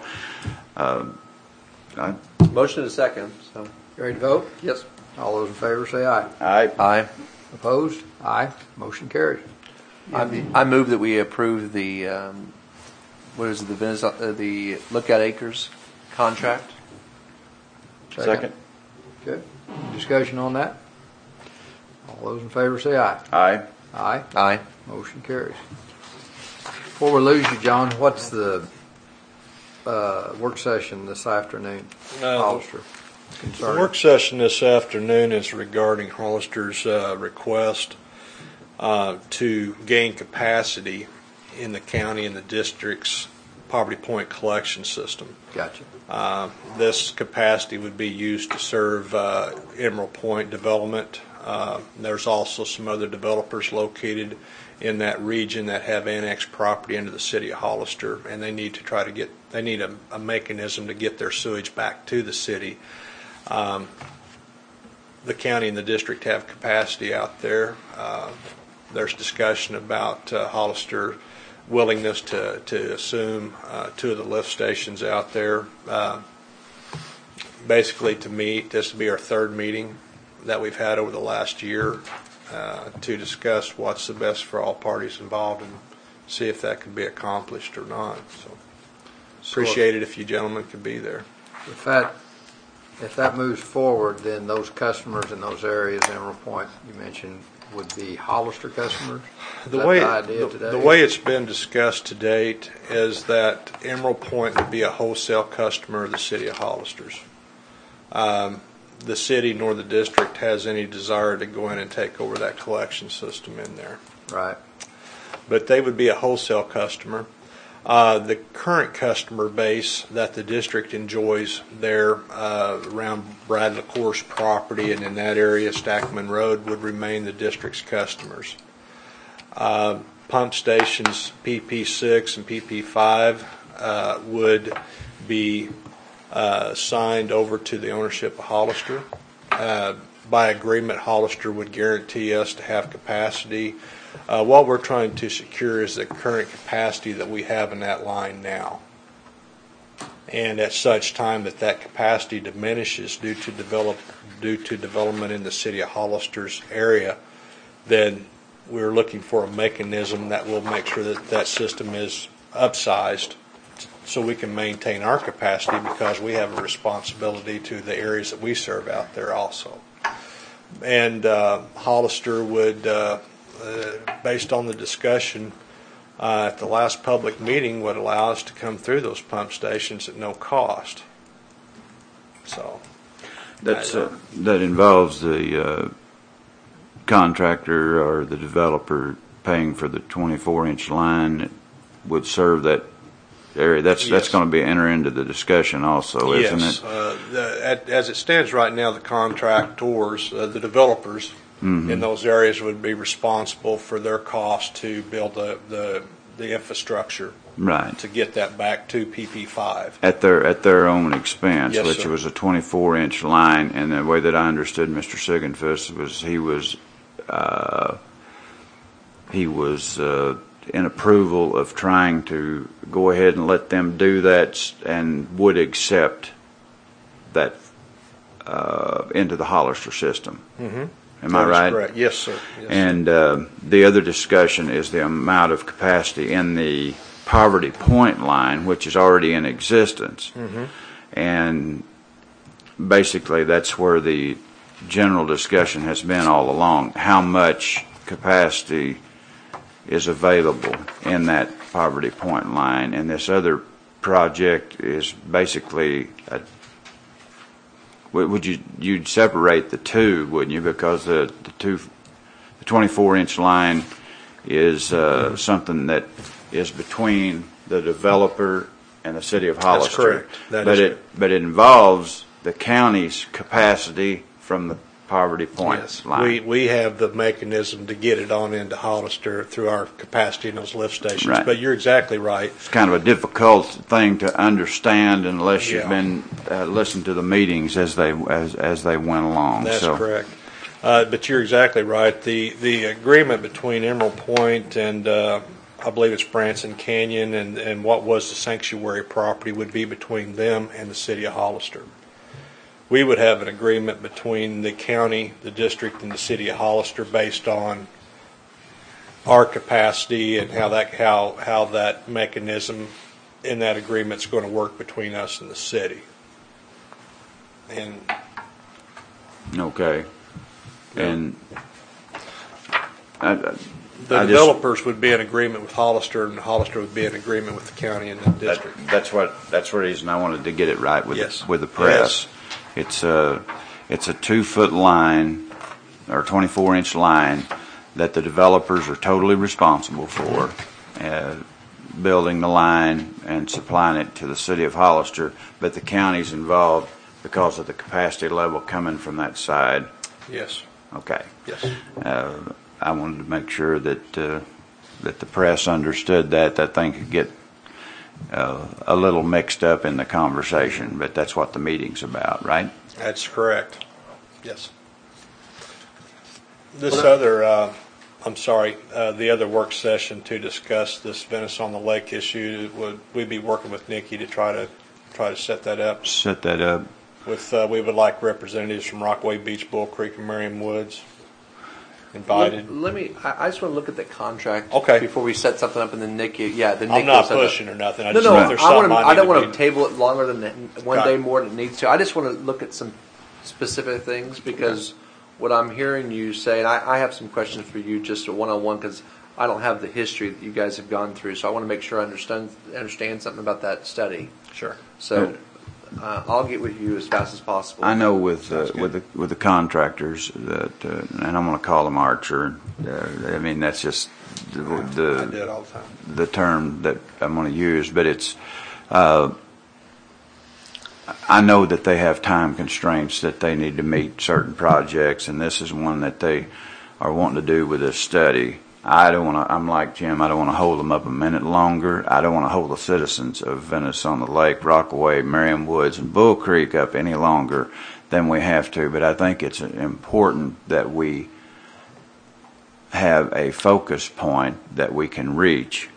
Motion and a second. So You ready to vote? yes. All those in favor say aye. Aye. Opposed? Aye. Motion carries. I move that we approve the what is it, the Lookout Acres contract. Second. Good. Discussion on that? All those in favor say aye. Aye. Aye. Aye. Motion carries. Before we lose you, John, what's the work session this afternoon? Hollister. The work session this afternoon is regarding Hollister's request to gain capacity in the county and the district's Poverty Point collection system. Gotcha. This capacity would be used to serve Emerald Point development. There's also some other developers located in that region that have annexed property into the city of Hollister, and they need a mechanism to get their sewage back to the city. The county and the district have capacity out there. There's discussion about Hollister willingness to assume two of the lift stations out there. Basically to meet, this will be our third meeting that we've had over the last year to discuss what's the best for all parties involved and see if that can be accomplished or not. So appreciate it if you gentlemen could be there. If that moves forward, then those customers in those areas, Emerald Point, you mentioned, would be Hollister customers? The way it's been discussed to date is that Emerald Point would be a wholesale customer of the city of Hollister's. The city nor the district has any desire to go in and take over that collection system in there. Right. But they would be a wholesale customer. The current customer base that the district enjoys there around Brad LaCourse property and in that area, Stackman Road, would remain the district's customers. Pump stations PP6 and PP5 would be signed over to the ownership of Hollister. By agreement, Hollister would guarantee us to have capacity. What we're trying to secure is the current capacity that we have in that line now. And at such time that capacity diminishes due to development in the city of Hollister's area, then we're looking for a mechanism that will make sure that system is upsized so we can maintain our capacity, because we have a responsibility to the areas that we serve out there also. And Hollister would, based on the discussion at the last public meeting, would allow us to come through those pump stations at no cost. So that involves the contractor or the developer paying for the 24-inch line that would serve that area. That's going to be enter into the discussion also, isn't it? As it stands right now, the contractors, the developers in those areas would be responsible for their cost to build the infrastructure, right, to get that back to PP5 at their own expense, yes, which sir. was a 24-inch line. And the way that I understood Mr. Sigenfuss was he was in approval of trying to go ahead and let them do that, and would accept that into the Hollister system. Mm-hmm. Am I right? Correct. Yes, sir. Yes, and the other discussion is the amount of capacity in the Poverty Point line, which is already in existence. Mm-hmm. And basically that's where the general discussion has been all along. How much capacity is available in that Poverty Point line? And this other project is basically you'd separate the two, wouldn't you? Because the 24-inch line is something that is between the developer and the city of Hollister. That's correct. But it involves the county's capacity from the Poverty Point Yes, line. we have the mechanism to get it on into Hollister through our capacity in those lift stations. Right. But you're exactly right. It's kind of a difficult thing to understand unless you've Yeah. been listened to the meetings as they went along. That's so, correct. But you're exactly right. The agreement between Emerald Point and I believe it's Branson Canyon and what was the sanctuary property would be between them and the city of Hollister. We would have an agreement between the county, the district, and the city of Hollister based on our capacity and how that mechanism in that agreement is going to work between us and the city. And Okay. And the I just- developers would be in agreement with Hollister, and Hollister would be in agreement with the county and the district. that's the reason I wanted to get it right with Yes. with the press. It's a 2-foot line or 24-inch line that the developers are totally responsible for, building the line and supplying it to the city of Hollister, but the county's involved because of the capacity level coming from that side. Yes. Okay. Yes. I wanted to make sure that that the press understood that thing could get a little mixed up in the conversation, but that's what the meeting's about, right? That's correct. Yes. This other, the other work session to discuss this Venice on the Lake issue, we'd be working with Nikki to try to set that up. Set that up. With we would like representatives from Rockaway Beach, Bull Creek, and Merriam Woods invited. Let me. I just want to look at the contract. Okay. Before we set something up, and then Nikki. Yeah, the Nikki. I'm not will set it pushing or nothing. I No, just no. know if there's I something want to. I don't want to be- table it longer than one Okay. day more than it needs to. I just want to look at some specific things because what I'm hearing you say, and I have some questions for you, just a one-on-one, because I don't have the history that you guys have gone through, so I want to make sure I understand something about that study. Sure. So. I'll get with you as fast as possible. I know with the contractors that, and I'm going to call them Archer. I mean that's just I do it all the time. the term that I'm going to use, but it's. I know that they have time constraints that they need to meet certain projects, and this is one that they are wanting to do with this study. I don't want to. I'm like Jim. I don't want to hold them up a minute longer. I don't want to hold the citizens of Venice on the Lake, Rockaway, Merriam Woods, and Bull Creek up any longer than we have to. But I think it's important that we have a focus point that we can reach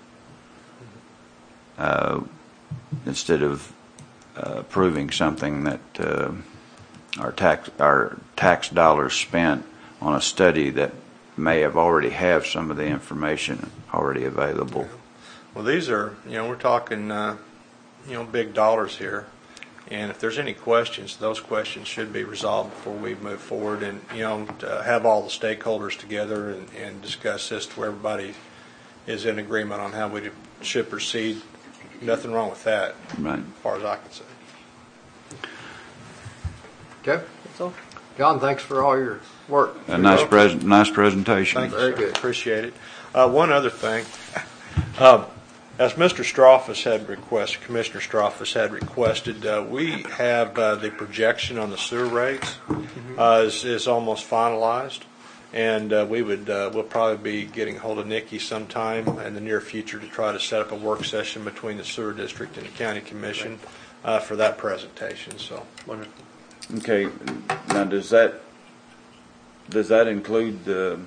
instead of approving something that our tax dollars spent on a study that may already have some of the information already available. Well, these are, we're talking, big dollars here. And if there's any questions, those questions should be resolved before we move forward and, to have all the stakeholders together and discuss this to where everybody is in agreement on how we should proceed. Nothing wrong with that, Right. as far as I can see. Okay. That's all. John, thanks for all your work. A nice presentation. Thank you, Very sir. good. Appreciate it. One other thing. As Mr. Stroffus had requested, Commissioner Stroffus had requested, we have the projection on the sewer rates is almost finalized, and we'll probably be getting a hold of Nikki sometime in the near future to try to set up a work session between the sewer district and the county commission for that presentation. So, Wonderful. Okay, now does that include the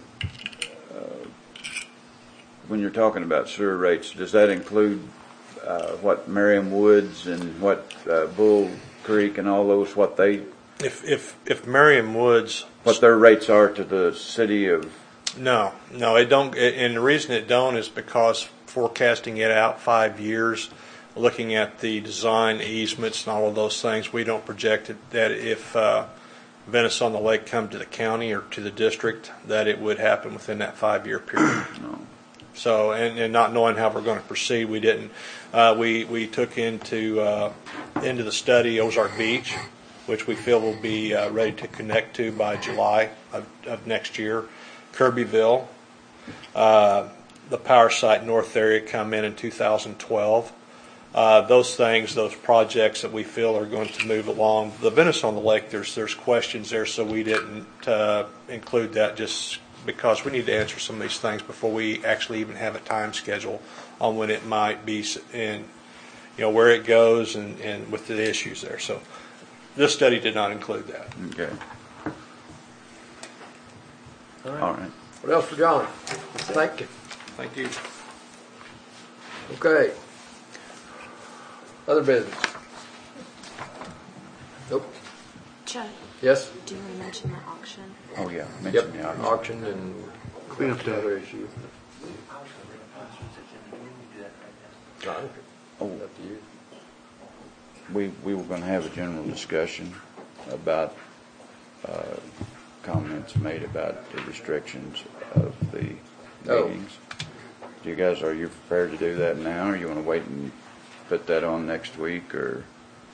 when you're talking about sewer rates? Does that include what Merriam Woods and what Bull Creek and all those what if Merriam Woods what their rates are to the city of? No, it don't. And the reason it don't is because forecasting it out 5 years, looking at the design easements and all of those things, we don't project it that if Venice on the Lake come to the county or to the district, that it would happen within that 5-year period. No. So, and not knowing how we're going to proceed, we didn't. We took into the study Ozark Beach, which we feel will be ready to connect to by July of next year. Kirbyville, the Power Site North area come in 2012. those things, those projects that we feel are going to move along. The Venice on the Lake, there's questions there, so we didn't include that just because we need to answer some of these things before we actually even have a time schedule on when it might be in, where it goes and with the issues there. So this study did not include that. Okay. All right. What else for John? Thank you. Thank you. Okay. Other business? Nope. Chuck, Yes? do you want to mention the auction? Oh, yeah. Yep. Mention the auction. Auction and Clean up the other issue. Oh, Up to you. we were going to have a general discussion about comments made about the restrictions of the Oh. meetings. Are you prepared to do that now, or you want to wait and put that on next week, or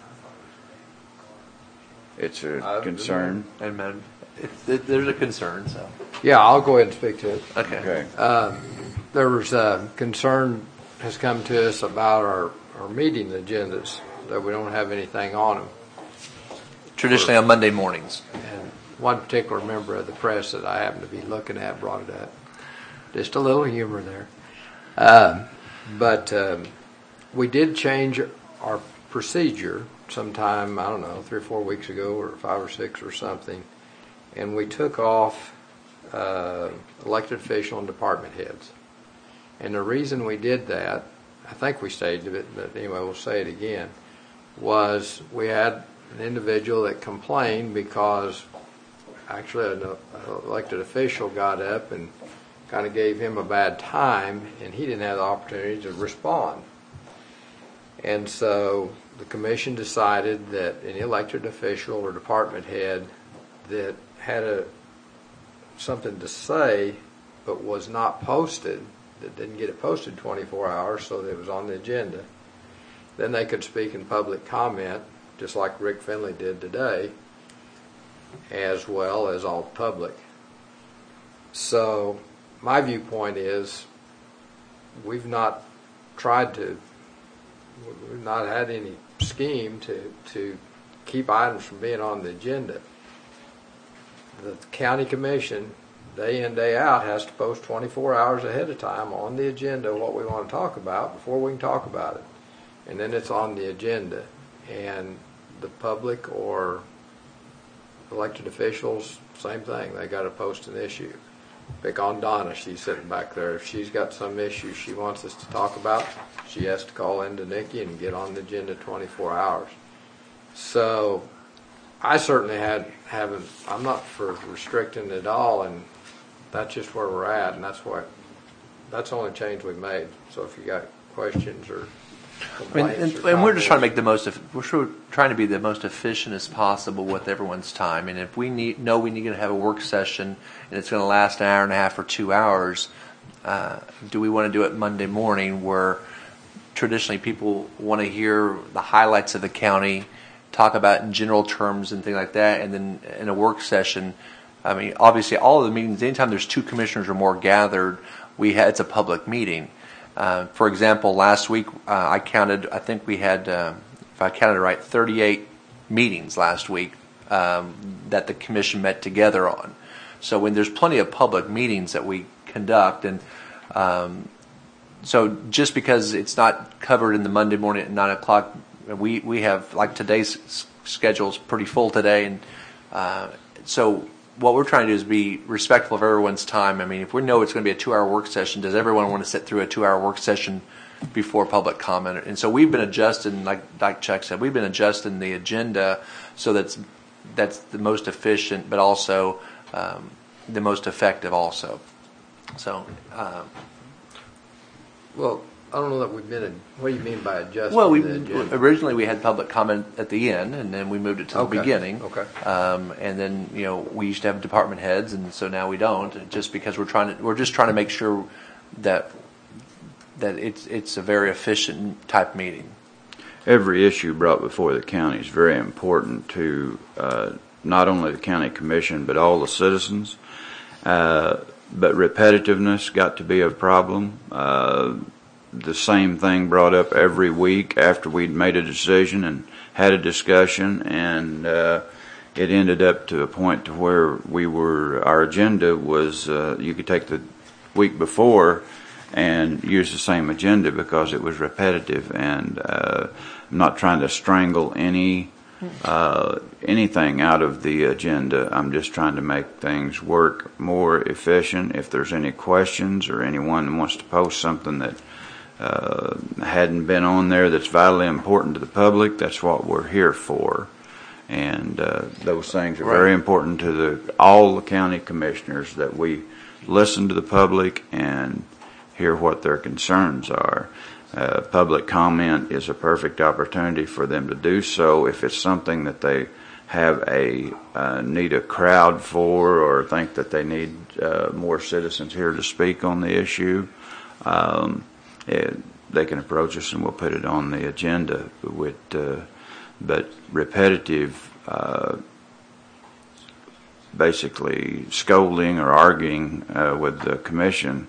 it's a concern? And man, there's a concern, so. Yeah, I'll go ahead and speak to it. Okay. There was concern has come to us about our meeting agendas, that we don't have anything on them. Traditionally on Monday mornings. And one particular member of the press that I happen to be looking at brought it up. Just a little humor there. But we did change our procedure sometime, I don't know, 3 or 4 weeks ago, or 5 or 6 or something. And we took off elected official and department heads. And the reason we did that, I think we stated it, but anyway, we'll say it again, was we had an individual that complained because actually an elected official got up and kind of gave him a bad time, and he didn't have the opportunity to respond. And so the commission decided that any elected official or department head that had something to say but was not posted, that didn't get it posted 24 hours so that it was on the agenda, then they could speak in public comment, just like Rick Finley did today, as well as all public. So my viewpoint is we've not had any scheme to keep items from being on the agenda. The county commission, day in, day out, has to post 24 hours ahead of time on the agenda what we want to talk about before we can talk about it. And then it's on the agenda. And the public or elected officials, same thing. They got to post an issue. Pick on Donna. She's sitting back there. If she's got some issue she wants us to talk about, she has to call into Nikki and get on the agenda 24 hours. So I certainly haven't. I'm not for restricting it all, and that's just where we're at, and that's the only change we've made. So if you got questions or complaints, and we're just trying to make we're trying to be the most efficient as possible with everyone's time. And if we need to have a work session and it's going to last an hour and a half or 2 hours, do we want to do it Monday morning where traditionally people want to hear the highlights of the county, talk about it in general terms and things like that, and then in a work session, I mean, obviously all of the meetings, anytime there's 2 commissioners or more gathered, it's a public meeting. For example, last week I counted, I think we had, if I counted right, 38 meetings last week that the commission met together on. So when there's plenty of public meetings that we conduct, and so just because it's not covered in the Monday morning at 9 o'clock, we have, like today's schedule is pretty full today, and so what we're trying to do is be respectful of everyone's time. I mean, if we know it's going to be a 2-hour work session, does everyone want to sit through a 2-hour work session before public comment? And so we've been adjusting, like Chuck said, we've been adjusting the agenda so that's the most efficient, but also the most effective also. So, well, I don't know that we've been. What do you mean by adjusting? Well, the agenda? originally we had public comment at the end, and then we moved it to the beginning. Okay. And then we used to have department heads, and so now we don't. Just because we're just trying to make sure that it's a very efficient type meeting. Every issue brought before the county is very important to not only the county commission but all the citizens. But repetitiveness got to be a problem. the same thing brought up every week after we'd made a decision and had a discussion, and it ended up to a point to where our agenda was, you could take the week before and use the same agenda because it was repetitive, and I'm not trying to strangle anything out of the agenda. I'm just trying to make things work more efficient. If there's any questions or anyone wants to post something that hadn't been on there that's vitally important to the public, that's what we're here for. And those things are very important to all the county commissioners, that we listen to the public and hear what their concerns are. Public comment is a perfect opportunity for them to do so. If it's something that they have need a crowd for, or think that they need more citizens here to speak on the issue, they can approach us and we'll put it on the agenda. But repetitive, basically scolding or arguing with the commission,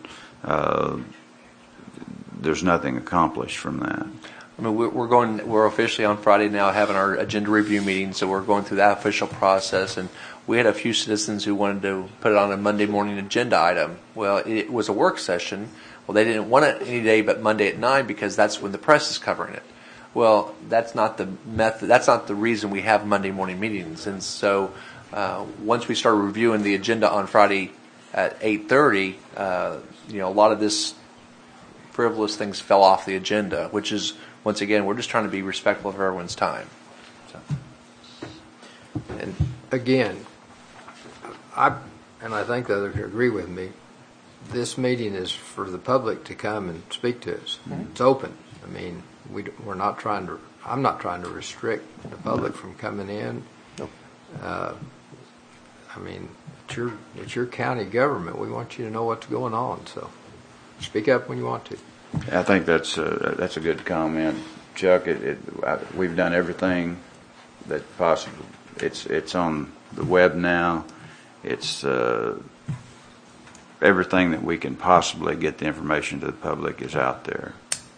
there's nothing accomplished from that. I mean, we're officially on Friday now having our agenda review meeting, so we're going through that official process, and we had a few citizens who wanted to put it on a Monday morning agenda item. Well, it was a work session. Well, they didn't want it any day but Monday at 9 because that's when the press is covering it. Well, that's not the method. That's not the reason we have Monday morning meetings. And so once we started reviewing the agenda on Friday at 8:30, a lot of this frivolous things fell off the agenda, which is, once again, we're just trying to be respectful of everyone's time. So. And again, I think the others agree with me. This meeting is for the public to come and speak to us. Mm-hmm. It's open. I mean, we're not trying to. I'm not trying to restrict the public from coming in. Nope. I mean, it's your county government. We want you to know what's going on. So, speak up when you want to. I think that's a good comment, Chuck. We've done everything that possible. It's on the web now. It's everything that we can possibly get the information to the public is out there.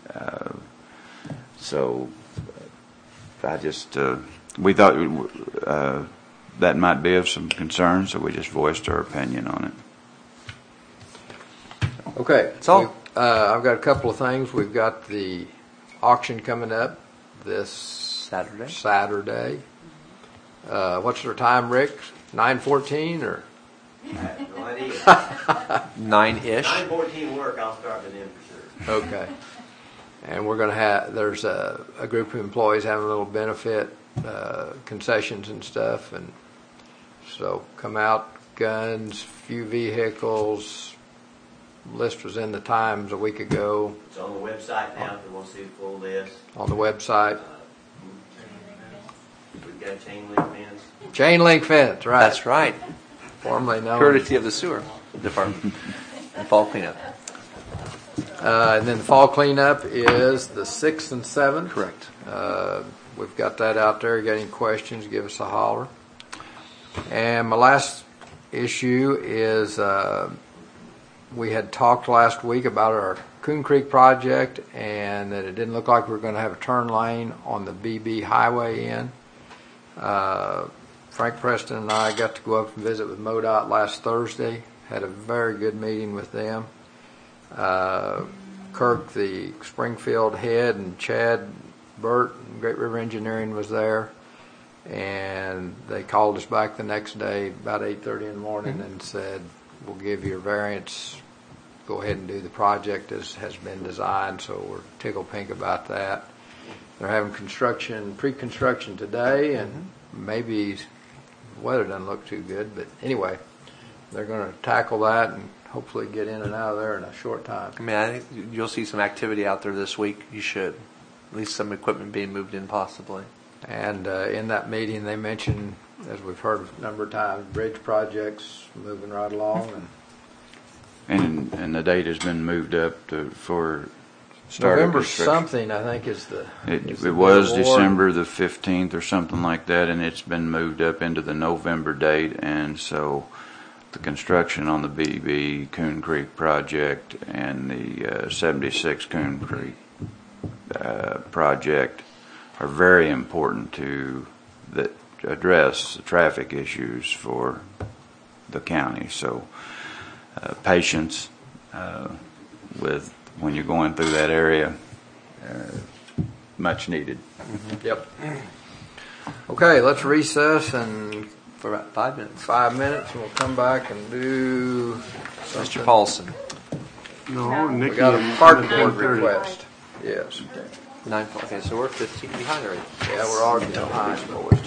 So I just we thought that might be of some concern, so we just voiced our opinion on it. Okay, that's all. I've got a couple of things. We've got the auction coming up this Saturday. What's their time, Rick? 9:14 or? I have no idea. 9-ish. 9:14 work. I'll start with them for sure. Okay. And we're going to have, there's a group of employees having a little benefit, concessions and stuff. And so come out, guns, few vehicles. List was in the Times a week ago. It's on the website now if you want to see the full list. On the website. We've got chain link fence. Chain link fence, right. That's right. Formerly known. Courtesy of the sewer department. And fall cleanup. And then the fall cleanup is the 6th and 7th. Correct. We've got that out there. You got any questions, give us a holler. And my last issue is we had talked last week about our Coon Creek project and that it didn't look like we were going to have a turn lane on the BB highway in. Frank Preston and I got to go up and visit with MoDOT last Thursday. Had a very good meeting with them. Kirk, the Springfield head, and Chad Burt, Great River Engineering was there. And they called us back the next day about 8:30 in the morning and said, we'll give you a variance. Go ahead and do the project as has been designed. So we're tickled pink about that. They're having pre-construction today, and maybe the weather doesn't look too good. But anyway, they're going to tackle that and hopefully get in and out of there in a short time. I mean, I think you'll see some activity out there this week. You should. At least some equipment being moved in possibly. And in that meeting, they mentioned, as we've heard a number of times, bridge projects moving right along. And the date has been moved up for start of November construction. something, I think, is the. It was December the 15th or something like that, and it's been moved up into the November date. And so the construction on the BB Coon Creek project and the 76 Coon Creek project are very important to address the traffic issues for the county. So patience with when you're going through that area, much needed. Yep. Okay, let's recess and For about 5 minutes. 5 minutes, and we'll come back and do Mr. something. Paulson. No, Nikki. We got a and- park and board 10:30. request. Yes. 9. Okay, so we're 15 behind already. Yeah, we're already behind, boys.